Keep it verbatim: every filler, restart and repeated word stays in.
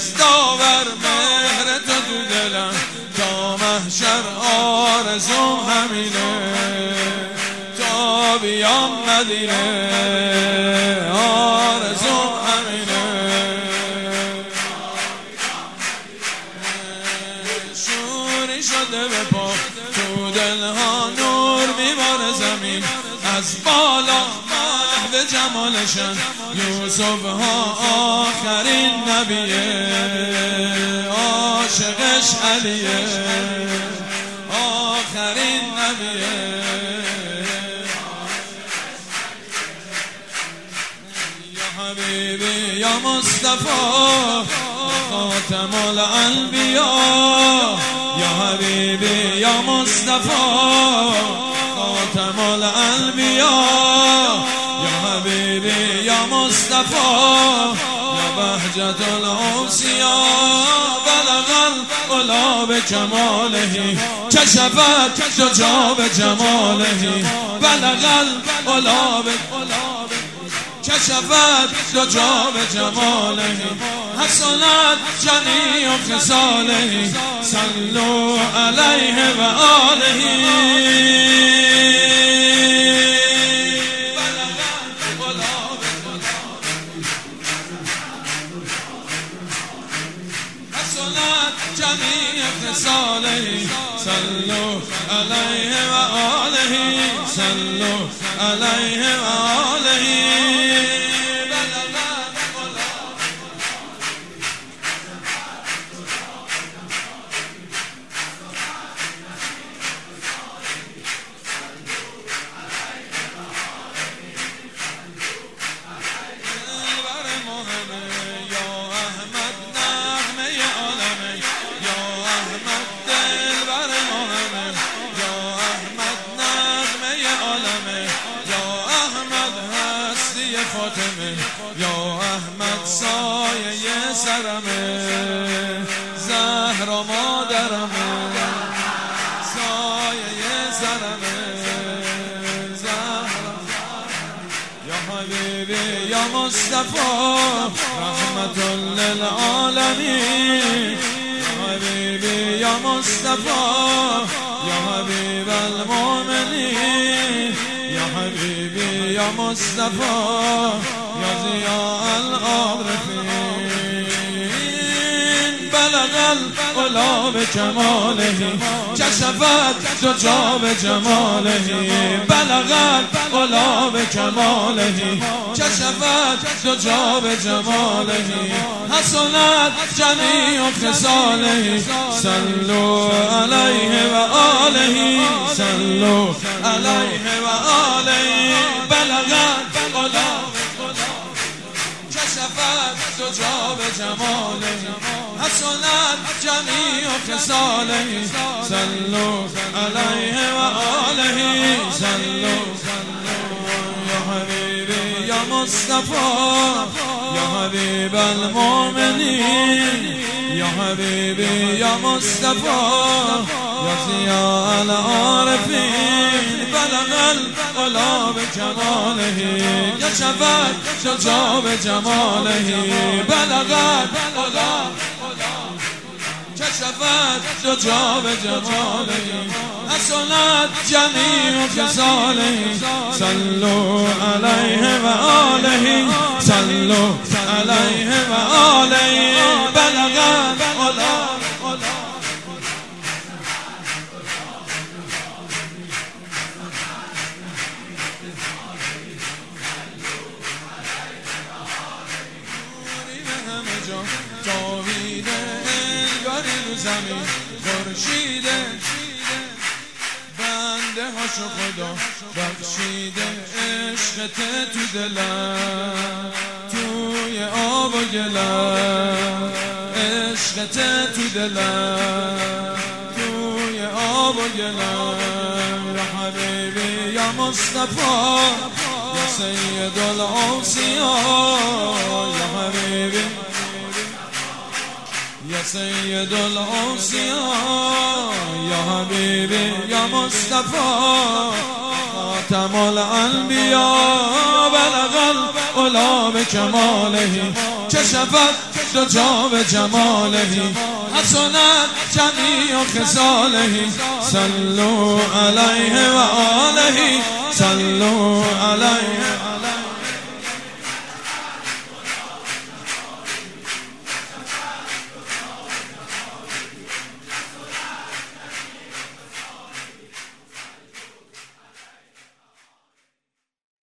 دستاور مهر تو تو دلم تا محشر آرزوم همینه تا بیام مدینه آرزوم همینه شوری شده به پا تو دلها نور میباره زمین از بالا محو جمالشن یوسف ها آخرین نبیه عاشقش علیه آخرین نبیه یا حبیبی یا مصطفی خاتم الانبیا یا حبیبی یا مصطفی خاتم الانبیا یا حبیبی یا مصطفی یا بهجت الاوصیا بلغ العلا بجماله کشفت دجا بجماله بلغ العلا کشفت دجا بجماله حسنت جمیع خصاله صلوا علیه و آله جمیع خصاله صلوا علیه و آله صلوا علیه و آله فاطمه یا احمد سایه سرمه زهرا مادرمه سایه سرمه زهرا یا حبیبی یا مصطفی رحمت للعالمین یا حبیبی یا مصطفی یا حبیب المؤمنین یا حبیبی یا مصطفی یا ضیاء العارفین بلغ العلا بجماله کشفت دجا بجماله بلغ العلا بجماله کشفت دجا بجماله حسنت جمیع خصاله صلوا علیه و آله صلوا علیه و آله بلغ العلا کشفت دجا بجماله حسنت جمیع خصاله صلوا علیه و آله صلوا یا حبیبی یا مصطفی یا حبیب المؤمنین یا حبیبی یا مصطفی یا ضیاء العارفین بلغ العلا بجماله کشفت دجا بجماله بلغ العلا کشفت دجا بجماله حسنت جمیع خصاله صلوا علیه و آله صلوا علیه و آله بلغ العلا جاوید انگاری رو زمین خورشیده بنده هاشو خدا بخشیده عشقت تو دلم توی آب و گلم عشقت تو دلم توی آب و گلم یا حبیبی یا مصطفی یا سید الاوصیا یا حبیبی یا سید الاوصیا یا حبیبی یا مصطفی خاتم الانبیا بلغ العلا بکماله کشفت مجد جاب جماله حسنت جمیع خصاله صلوا علیه و آله صلوا علیه